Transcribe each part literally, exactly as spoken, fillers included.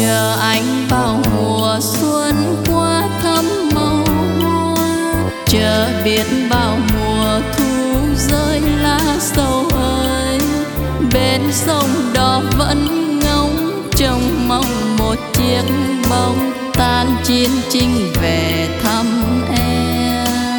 chờ anh bao mùa xuân qua thăm màu hoa, chờ biết bao mùa thu rơi lá sầu ơi. Bên sông đò vẫn ngóng trông mong một chiếc bóng tan chiến chinh về thăm em.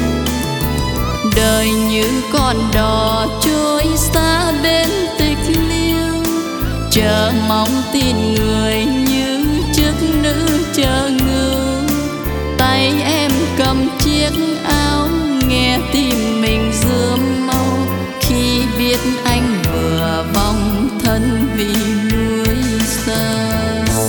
Đời như con đò trôi xa bên tịch liêu, chờ mong tin người như chiếc nữ chờ ngưu. Tay em cầm chiếc áo nghe tim mình rướm mau, khi biết anh vừa vòng thân vì núi sâu.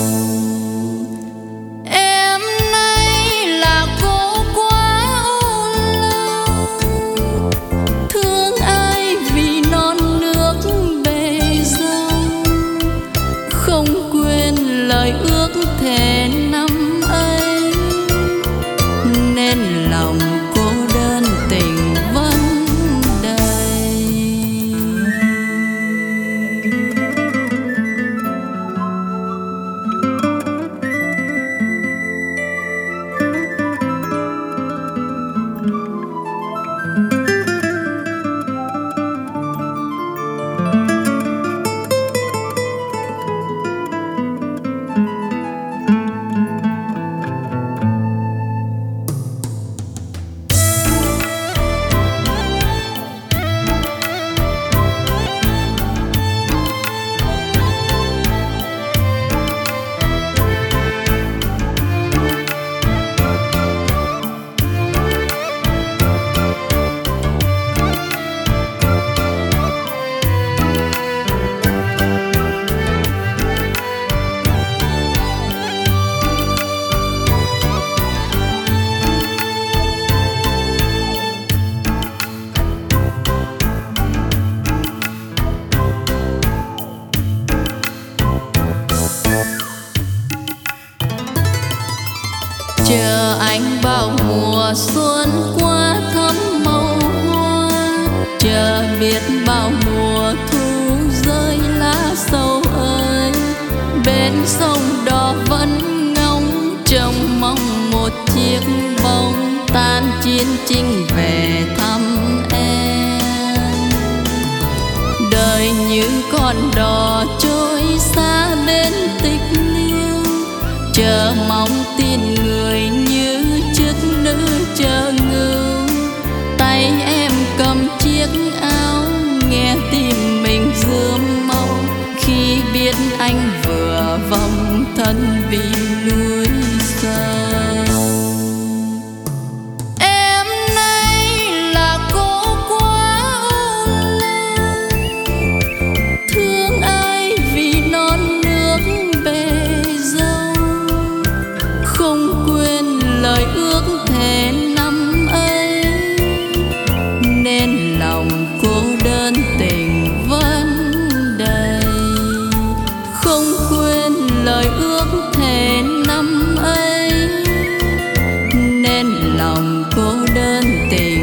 Em nay là cô quá u lâu, thương ai vì non nước bề dâu, không quên lời ước thề năm ấy, nên lòng cô đơn tình vẫn đầy. Chờ anh bao mùa xuân qua thăm màu hoa, chờ biết bao mùa thu rơi lá sầu ơi. Bên sông đò vẫn ngóng trông mong một chiếc bóng tan chiến chinh về thăm em. Đời như con đò trôi xa bên tịch liêu, chờ mong tin người như chiếc nữ chờ ngưu. Tay em cầm chiếc áo nghe tim mình rướm mau, khi biết anh vừa vòng thân vì núi sâu. Em nay là cô quá u lâu, thương ai vì non nước bề dâu, không quên lời ước thề năm ấy, nên lòng cô đơn tình vẫn đầy. Không quên lời ước thề năm ấy, nên lòng cô đơn tình